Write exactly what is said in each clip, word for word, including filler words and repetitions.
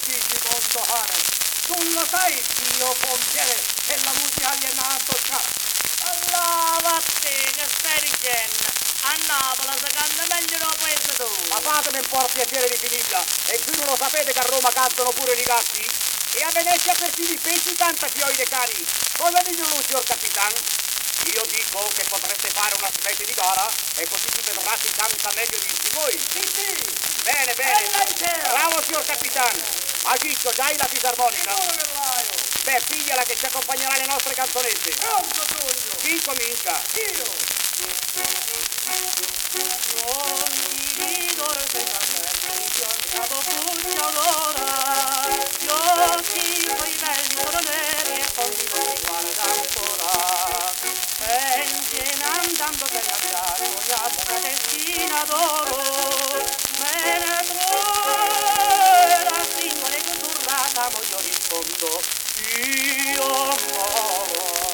dici, Montohane? Tu lo sai, io pompiere, e la musica gli è nato già. Allah, vattene, che stai dicendo? A Napoli si canta meglio nel paese tu. Ma fatemi un po' il piacere di finirla. E qui non lo sapete che a Roma cantano pure i gatti? E a Venezia persino i pesci canta fioi dei cani. Cosa dice lui, signor Capitano? Io dico che potreste fare una specie di gara e così si vedrà chi canta meglio di tutti voi. Sì, sì. Bene, bene. Bella idea. Bravo, signor Capitano. Ma Ciccio, già la fisarmonica? Sicuro che l'hai. Beh, pigliala che ci accompagnerà alle nostre canzonette. Pronto, Tullio. Chi comincia? Io. Non ti dico che capelli ti ho dato cuccia l'ora. Gli occhi tuoi belli sono neri e con mi guarda ancora. E insieme andando per la via sognato una testina d'oro. Me ne troverà singola e sussurrata, ma io rispondo io muoio.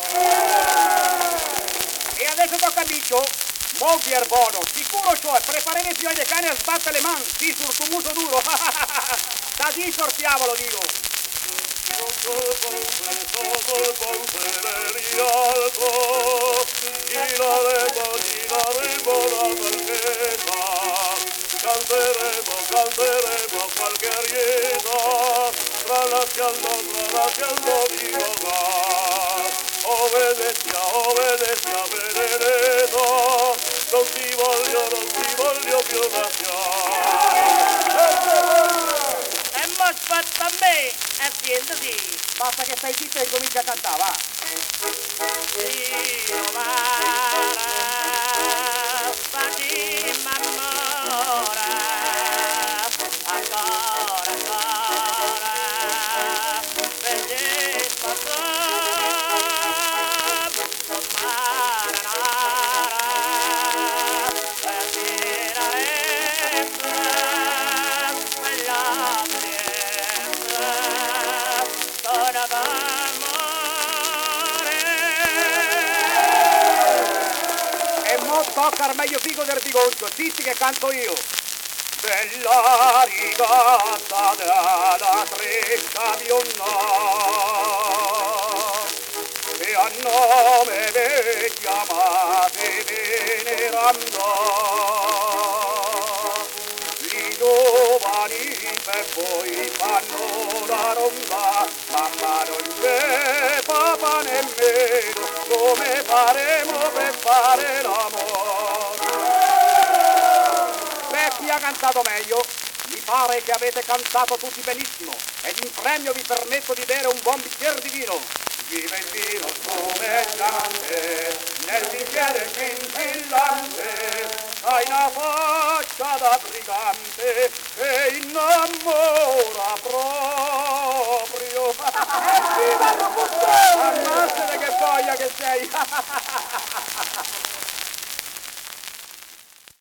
E adesso tocca a Miccio. Mo buono, sicuro cioè, preparare i fioi dei cani a sbattere le mani, sì, sul tuo muso duro. Da di sortiamolo, dico. Canteremo, canteremo qualche arieta, tra la sciallo, tra la sciallo di Rogar. Oh Venezia, oh Venezia, Benedetto, non ti voglio, non ti voglio più lasciare. E mo aspetta a me, e sientati. Basta che stai zitto e comincia a cantare, va. Dio mara, spati m'ammora, ancora, ancora, bellezza son mara, nara, per tirare quella pienza, sono E mo tocca al meglio figo del bigoncio, zitti che canto io. Bella rigata della treccia bionda, e a nome vi chiamate veneranda. I giovani per voi fanno la ronda, mamma non c'è, papà nemmeno, come faremo per fare l'amore? Beh, chi ha cantato meglio? Mi pare che avete cantato tutti benissimo, ed in premio vi permetto di bere un buon bicchiere di vino. Viva il vino spumeggiante, nel bicchiere scintillante, hai una faccia da brigante e innamora proprio. Ammazzate che voglia che sei!